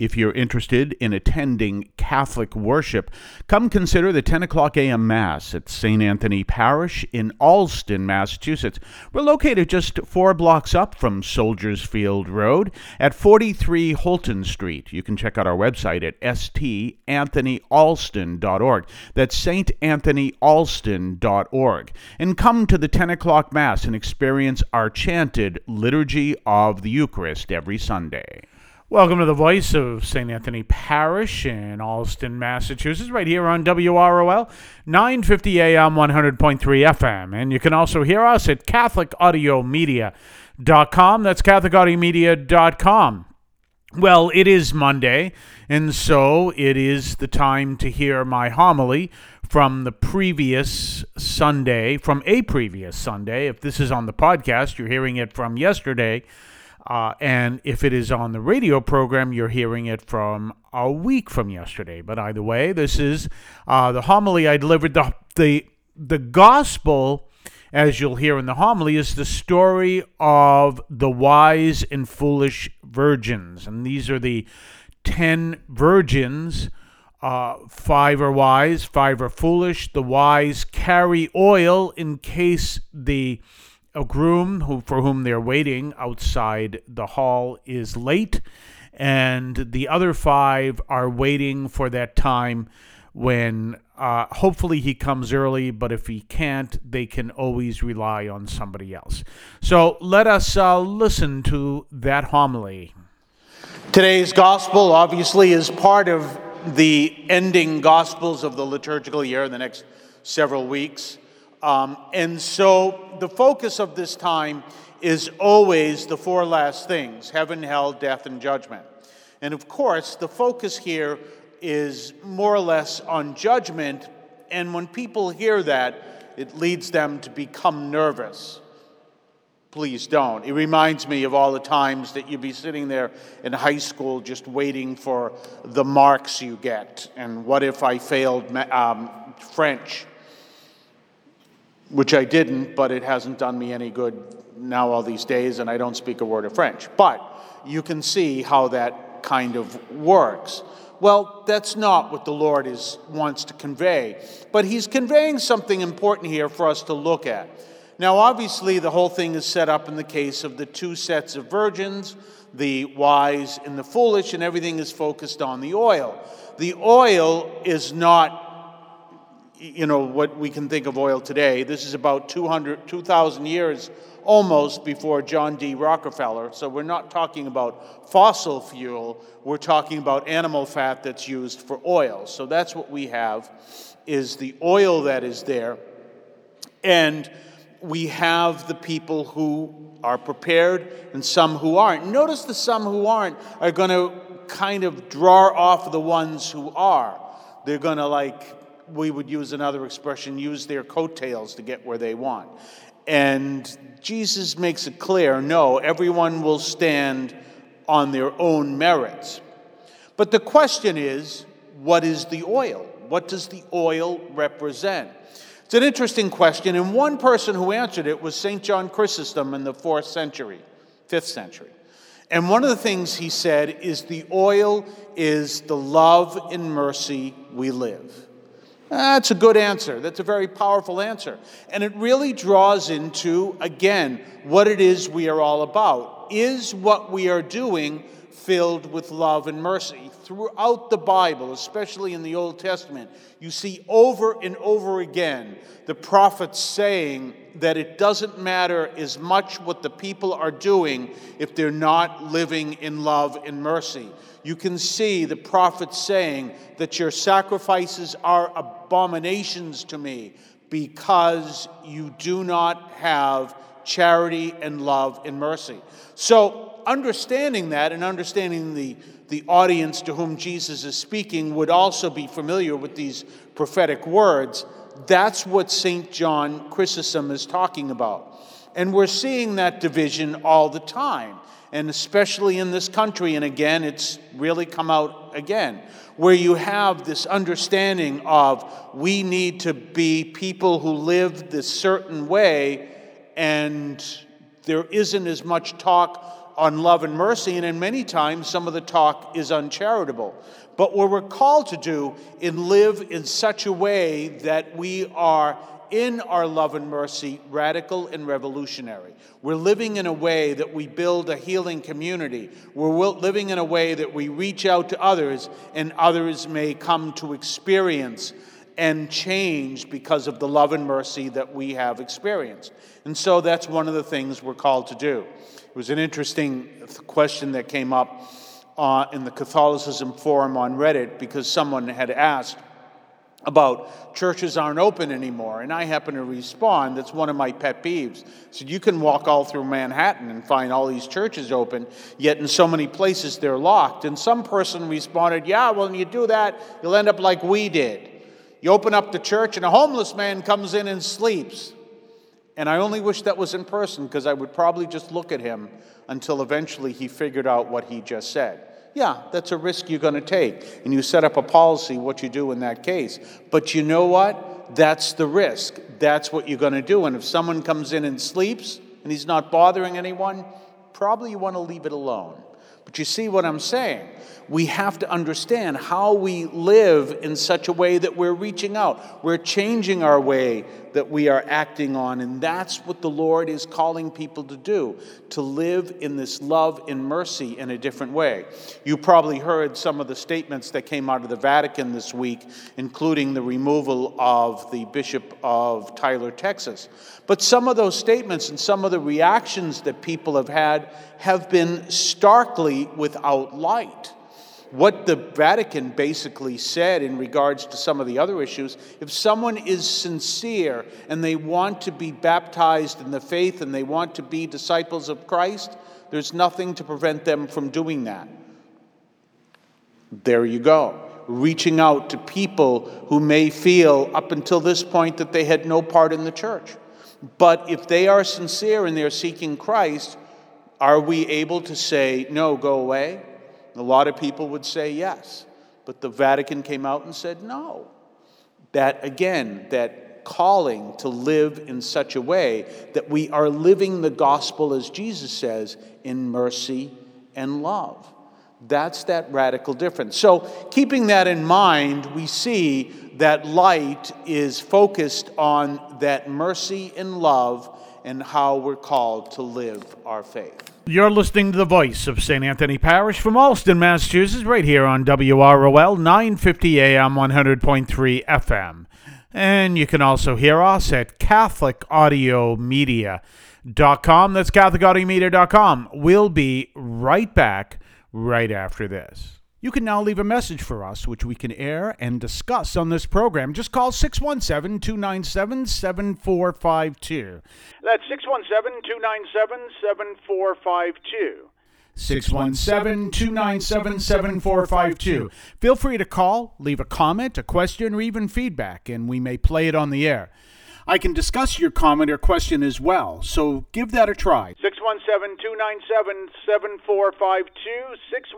If you're interested in attending Catholic worship, come consider the 10 o'clock a.m. Mass at St. Anthony Parish in Allston, Massachusetts. We're located just 4 blocks up from Soldiers Field Road at 43 Holton Street. You can check out our website at stanthonyalston.org. That's saintanthonyalston.org. And come to the 10 o'clock Mass and experience our chanted Liturgy of the Eucharist every Sunday. Welcome to the voice of St. Anthony Parish in Allston, Massachusetts, right here on WROL, 950 AM, 100.3 FM. And you can also hear us at CatholicAudiomedia.com. That's CatholicAudiomedia.com. Well, it is Monday, and so it is the time to hear my homily from the previous Sunday, from a previous Sunday. If this is on the podcast, you're hearing it from yesterday. And if it is on the radio program, you're hearing it from a week from yesterday. But either way, this is the homily I delivered. The gospel, as you'll hear in the homily, is the story of the wise and foolish virgins. And these are the 10 virgins. 5 are wise, 5 are foolish. The wise carry oil in case a groom for whom they're waiting outside the hall is late, and the other 5 are waiting for that time when hopefully he comes early, but if he can't, they can always rely on somebody else. So let us listen to that homily. Today's gospel obviously is part of the ending gospels of the liturgical year in the next several weeks. And so the focus of this time is always the 4 last things: heaven, hell, death, and judgment. And of course, the focus here is more or less on judgment. And when people hear that, it leads them to become nervous. Please don't. It reminds me of all the times that you'd be sitting there in high school just waiting for the marks you get. And what if I failed French? Which I didn't, but it hasn't done me any good now all these days, and I don't speak a word of French. But you can see how that kind of works. Well, that's not what the Lord wants to convey, but he's conveying something important here for us to look at. Now, obviously, the whole thing is set up in the case of the 2 sets of virgins, the wise and the foolish, and everything is focused on the oil. The oil is not what we can think of oil today. This is about 2,000 years almost before John D. Rockefeller. So we're not talking about fossil fuel. We're talking about animal fat that's used for oil. So that's what we have, is the oil that is there. And we have the people who are prepared and some who aren't. Notice the some who aren't are going to kind of draw off the ones who are. They're going to, we would use another expression, use their coattails to get where they want. And Jesus makes it clear, no, everyone will stand on their own merits. But the question is, what is the oil? What does the oil represent? It's an interesting question, and one person who answered it was St. John Chrysostom in the 5th century. And one of the things he said is the oil is the love and mercy we live. That's a good answer. That's a very powerful answer. And it really draws into, again, what it is we are all about. Is what we are doing filled with love and mercy? Throughout the Bible, especially in the Old Testament, you see over and over again the prophets saying that it doesn't matter as much what the people are doing if they're not living in love and mercy. You can see the prophets saying that your sacrifices are abominations to me because you do not have charity and love and mercy. So understanding that and understanding the audience to whom Jesus is speaking would also be familiar with these prophetic words. That's what St. John Chrysostom is talking about. And we're seeing that division all the time, and especially in this country. And again, it's really come out again, where you have this understanding of we need to be people who live this certain way, and there isn't as much talk on love and mercy, and in many times some of the talk is uncharitable. But what we're called to do is live in such a way that we are, in our love and mercy, radical and revolutionary. We're living in a way that we build a healing community. We're living in a way that we reach out to others, and others may come to experience and change because of the love and mercy that we have experienced. And so that's one of the things we're called to do. It was an interesting question that came up in the Catholicism forum on Reddit, because someone had asked about churches aren't open anymore, and I happen to respond, that's one of my pet peeves. So you can walk all through Manhattan and find all these churches open, yet in so many places they're locked. And some person responded, yeah, well, when you do that, you'll end up like we did. You open up the church and a homeless man comes in and sleeps. And I only wish that was in person, because I would probably just look at him until eventually he figured out what he just said. Yeah, that's a risk you're going to take. And you set up a policy what you do in that case. But you know what? That's the risk. That's what you're going to do. And if someone comes in and sleeps and he's not bothering anyone, probably you want to leave it alone. But you see what I'm saying? We have to understand how we live in such a way that we're reaching out. We're changing our way that we are acting on. And that's what the Lord is calling people to do, to live in this love and mercy in a different way. You probably heard some of the statements that came out of the Vatican this week, including the removal of the Bishop of Tyler, Texas. But some of those statements and some of the reactions that people have had have been starkly without light. What the Vatican basically said in regards to some of the other issues, if someone is sincere and they want to be baptized in the faith and they want to be disciples of Christ, there's nothing to prevent them from doing that. There you go. Reaching out to people who may feel up until this point that they had no part in the church. But if they are sincere and they're seeking Christ, are we able to say, no, go away? A lot of people would say yes, but the Vatican came out and said no. That, again, that calling to live in such a way that we are living the gospel, as Jesus says, in mercy and love. That's that radical difference. So keeping that in mind, we see that light is focused on that mercy and love and how we're called to live our faith. You're listening to the voice of St. Anthony Parish from Allston, Massachusetts, right here on WROL 950 AM 100.3 FM. And you can also hear us at CatholicAudiomedia.com. That's CatholicAudiomedia.com. We'll be right back right after this. You can now leave a message for us, which we can air and discuss on this program. Just call 617-297-7452. That's 617-297-7452. 617-297-7452. Feel free to call, leave a comment, a question, or even feedback, and we may play it on the air. I can discuss your comment or question as well, so give that a try. 617-297-7452,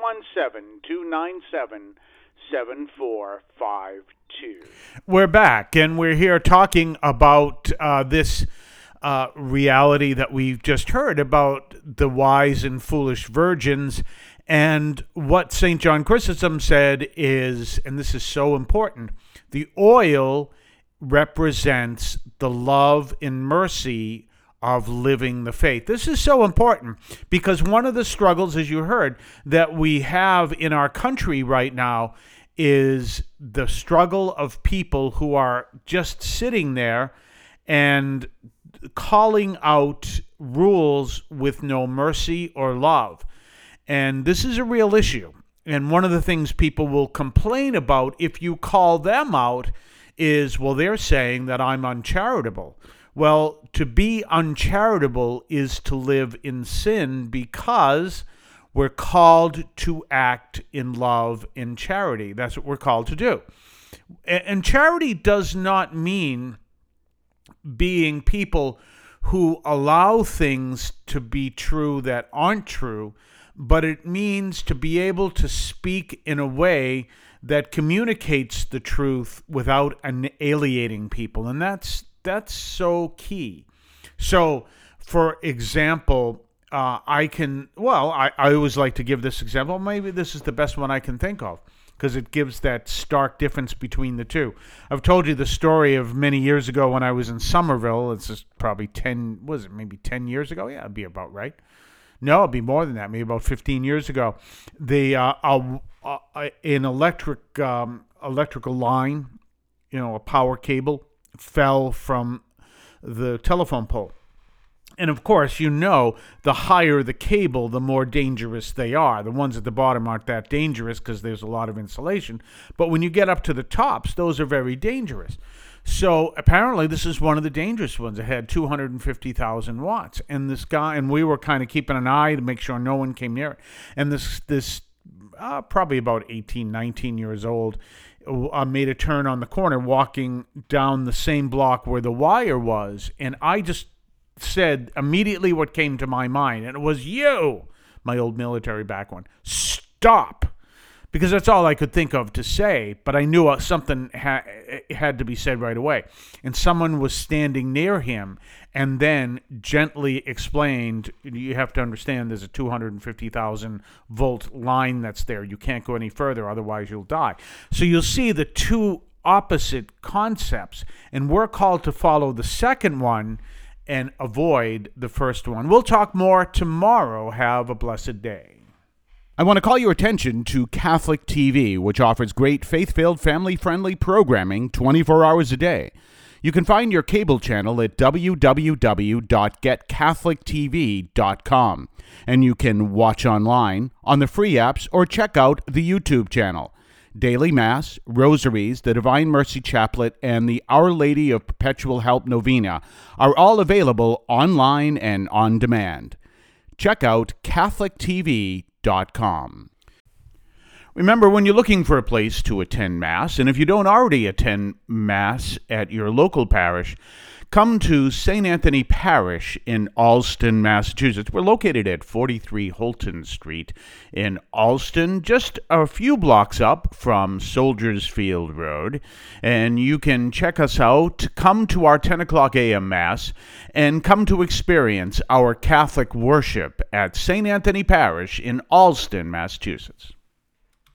617-297-7452. We're back, and we're here talking about this reality that we've just heard about the wise and foolish virgins. And what St. John Chrysostom said is, and this is so important, the oil represents the love and mercy of living the faith. This is so important because one of the struggles, as you heard, that we have in our country right now is the struggle of people who are just sitting there and calling out rules with no mercy or love. And this is a real issue. And one of the things people will complain about if you call them out is, well, they're saying that I'm uncharitable. Well, to be uncharitable is to live in sin because we're called to act in love and charity. That's what we're called to do. And charity does not mean being people who allow things to be true that aren't true, but it means to be able to speak in a way that communicates the truth without alienating people. And that's so key. So, for example, I always like to give this example. Maybe this is the best one I can think of because it gives that stark difference between the two. I've told you the story of many years ago when I was in Somerville. It's just probably maybe 10 years ago? Yeah, it'd be about right. No, it'd be more than that, maybe about 15 years ago. An electrical line, a power cable, fell from the telephone pole. And of course, the higher the cable, the more dangerous they are. The ones at the bottom aren't that dangerous because there's a lot of insulation. But when you get up to the tops, those are very dangerous. So apparently this is one of the dangerous ones. It had 250,000 watts. And we were kind of keeping an eye to make sure no one came near it. And this probably about 18, 19 years old, made a turn on the corner walking down the same block where the wire was. And I just said immediately what came to my mind, and it was my old military background. Stop! Because that's all I could think of to say, but I knew something had to be said right away. And someone was standing near him and then gently explained, you have to understand there's a 250,000 volt line that's there. You can't go any further, otherwise you'll die. So you'll see the two opposite concepts, and we're called to follow the second one and avoid the first one. We'll talk more tomorrow. Have a blessed day. I want to call your attention to Catholic TV, which offers great faith-filled, family-friendly programming 24 hours a day. You can find your cable channel at www.getcatholictv.com, and you can watch online on the free apps or check out the YouTube channel. Daily Mass, Rosaries, the Divine Mercy Chaplet, and the Our Lady of Perpetual Help Novena are all available online and on demand. Check out CatholicTV.com. Remember, when you're looking for a place to attend Mass, and if you don't already attend Mass at your local parish, come to St. Anthony Parish in Allston, Massachusetts. We're located at 43 Holton Street in Allston, just a few blocks up from Soldiers Field Road. And you can check us out, come to our 10 o'clock a.m. Mass, and come to experience our Catholic worship at St. Anthony Parish in Allston, Massachusetts.